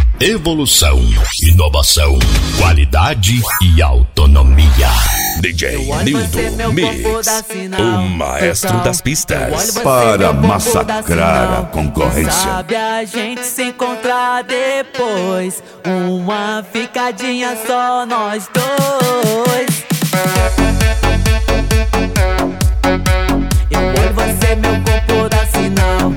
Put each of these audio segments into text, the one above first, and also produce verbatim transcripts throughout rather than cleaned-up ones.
Evolução, inovação, qualidade e autonomia. D J Nildo Mix, o maestro das pistas. Para massacrar a concorrência. Sabe a gente se encontrar depois. Uma ficadinha só nós dois. Eu olho você, meu corpo dá sinal.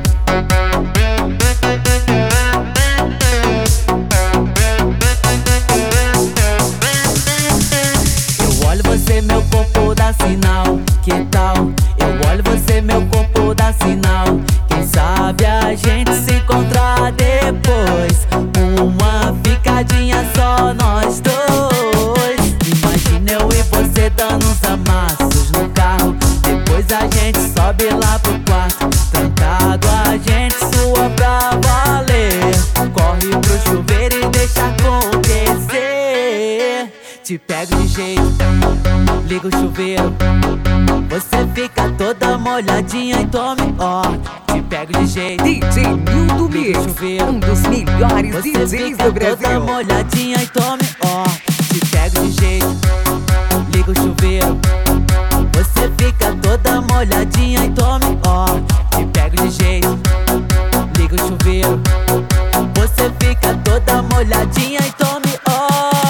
Eu olho você, meu corpo dá sinal. Que tal? Eu olho você, meu corpo dá sinal. Quem sabe a gente se encontrar depois. Uma ficadinha só nós dois. Imagina eu e você dando uns amassos no carro. Depois a gente sobe lá pro quarto. Trancado a gente sua pra valer. Corre pro chuveiro e deixa acontecer. Te pego de jeito, liga o chuveiro. Você fica toda molhadinha e tome, ó. Te pego de jeito, D J Nildo Mix, um dos melhores você D Js fica do Brasil. toda molhadinha e tome, ó. Te pego de jeito, liga o chuveiro. Você fica toda molhadinha e tome, ó. Te pego de jeito, liga o chuveiro. Você fica toda molhadinha e tome, ó.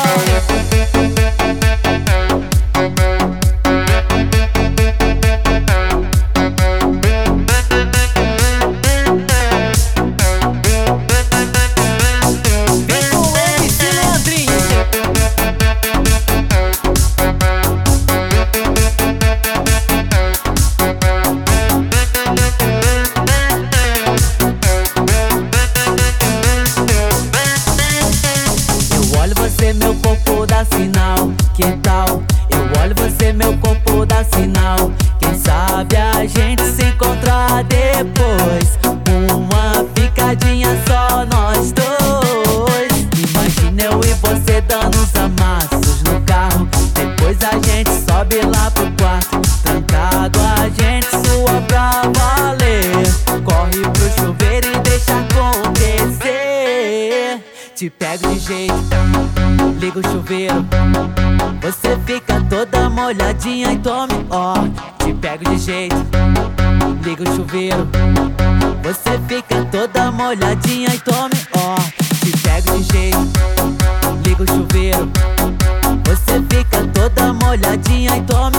Meu corpo dá sinal, que tal? Eu olho você, meu corpo dá sinal. Quem sabe a gente se encontrar depois. Uma ficadinha só nós dois. Imagina eu e você dando uns amassos no carro. Depois a gente sobe lá pro quarto. Trancado a gente sua pra valer. Corre pro chuveiro e deixa acontecer. Te pego de jeito, liga o chuveiro. Você fica toda molhadinha e tome, ó. Te pego de jeito, liga o chuveiro. Você fica toda molhadinha e tome, ó. Te pego de jeito, liga o chuveiro. Você fica toda molhadinha e tome.